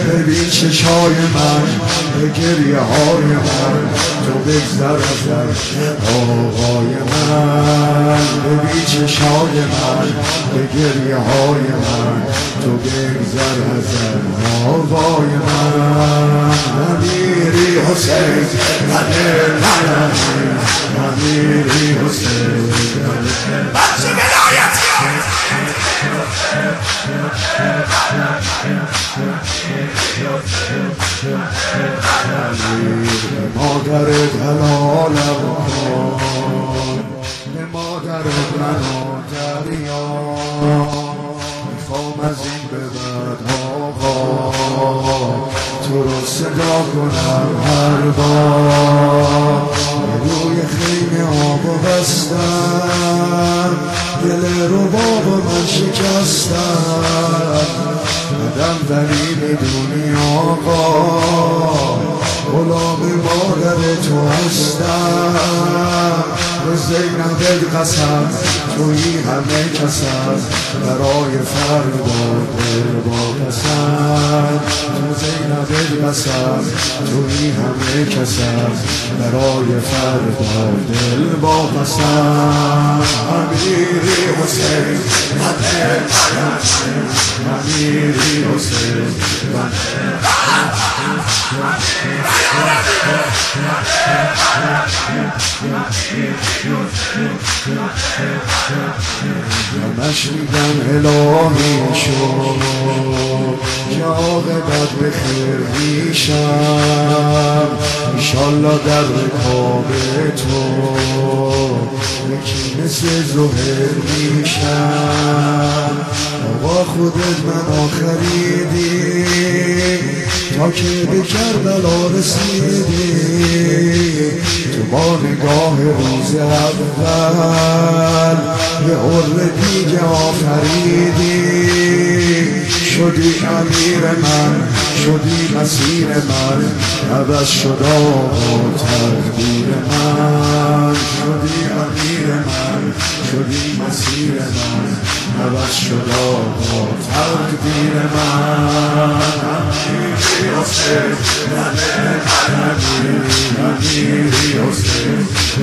ببین چشای من به گریه های من تو بگذر از آقای من ببین چشای من به گریه های من تو بگذر از آقای من امیری حسین امیری حسین بچه ولایتی مادر دلالم به مادر من دریان میخوام از این به بعد آقا تو رو صدا کنم هر بار روی خیمه آب و بستم دل رو باب من شکستم بدم ولی میدونی آقا غلام مادر تو هستم به زینب قسم تویی همه کسم برای فردا دل با قسم تو زینب قسم تویی همه کسم برای فردا دل با قسم امیری حسین امیری حسین همش میگم الهی شد که عاقبت به خیر میشم انشالله در رکاب تو یکی مثل زهر میشم آقا خودت منو خریدی تا که به کربلا رسیدی تو با نگاه روز اول یه عرض دیگه آفریدی شدی امیر من شدی مسیر من عوض شد آقا تقدیر من شدی امیر من شدی مسیر من عوض شد آقا تقدیر من امیری حسین امیری حسین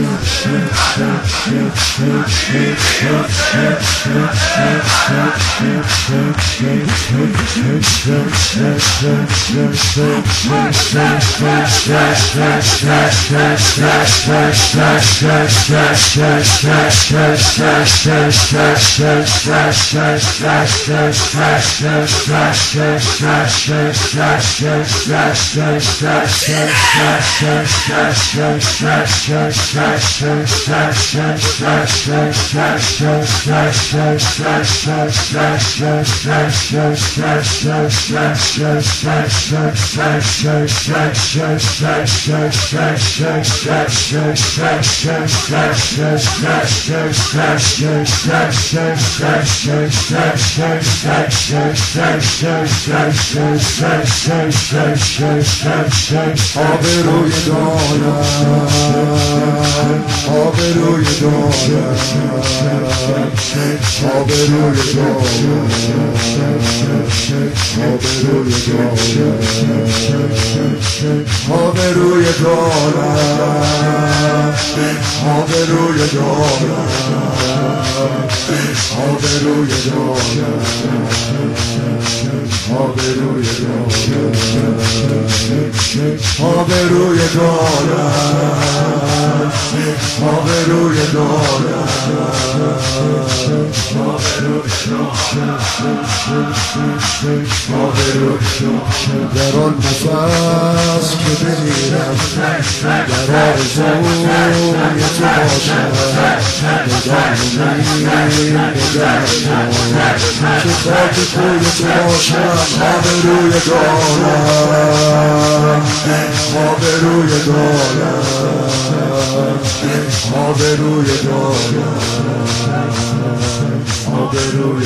آبروی دارم آبروی دارم آبروی دارم آبروی دارم آبروی دارم آبروی دارم آبروی دارم آبروی دارم آبروی دارم آبروی دارم در آن نفس که بمیرم در آرزوی تو باشم نگاه که خاک کوی تو باشم آبروی دارم آبروی دارم آبروی دارم آبروی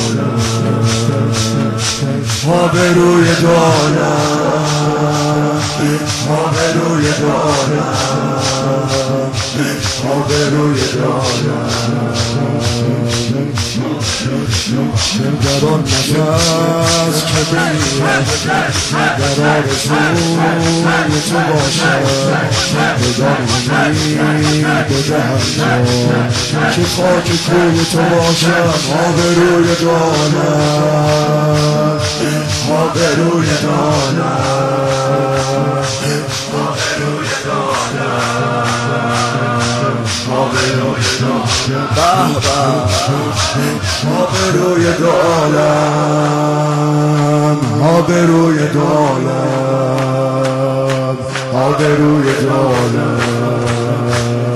دارم آبروی دارم آبروی دارم آبروی دارم در آن نفس که بمیرم در آرزوی تو باشم بدانمی بدهم که خاک کوی تو باشم آبروی دارم آبروی دارم آبروی دارم آبروی دارم آبروی دارم آبروی دارم آبروی دارم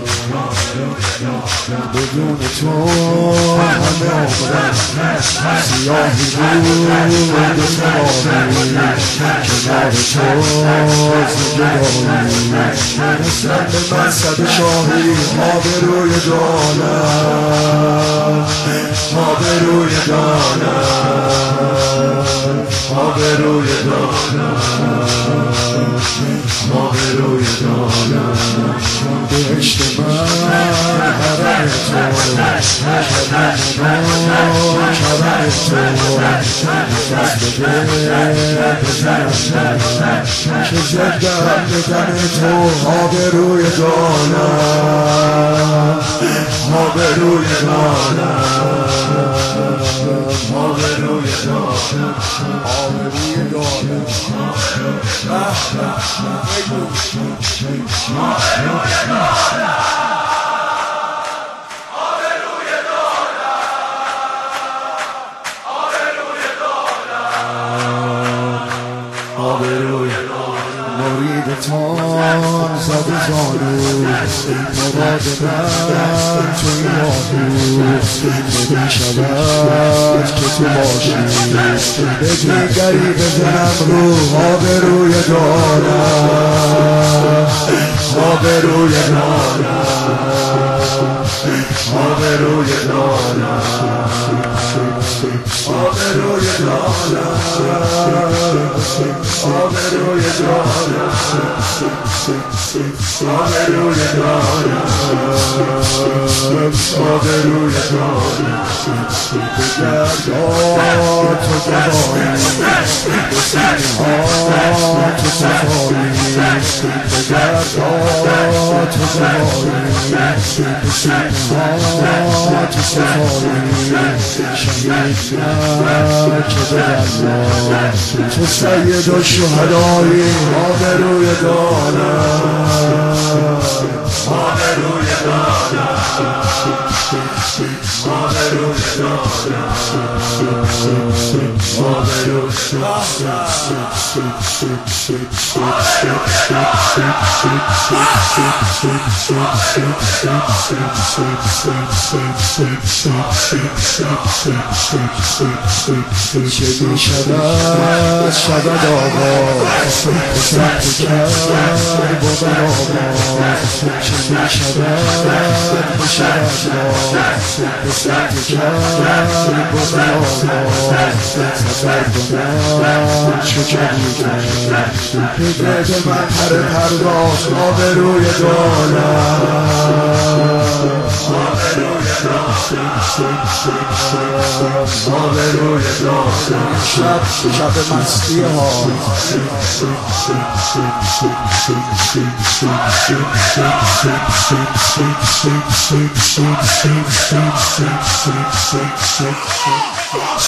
بدون تو همه عمرم سیاهی بود تمامی کنار تو زندگانی رسیدن به منصب شاهی آبروی دارم آبروی دارم آبروی دارم آبروی دارم بهشت من حرم تو کرم تو نفس بده بزنم که زدم بدن تو آبروی دارم آبروی دارم آبروی دارم آبروی دارم مریدتان زد زانو مراد من توی آهو نمی شود که تو باشی به دیگری بزنم رو آبروی دارم آبروی دارم آبروی دارم آبروی دارم آبروی دارم آبروی دارم آبروی دارم به دردات تو دوایی به سینه ها تو صفایی به دردات تو دوایی به سینه ها تو صفایی شهید نه که به دریا تو سید و شهدایی آبروی دارم آبروی دارم آبروی دارم آبروی چه می شود شود آواز به سمت کرد بود آواز چه می شود بشود باز به سمت کرد بود آواز سفر کنم چه جدیدم پدر من پر پرواز آبروی دارم آبروی آبروی دارم شب مستی ها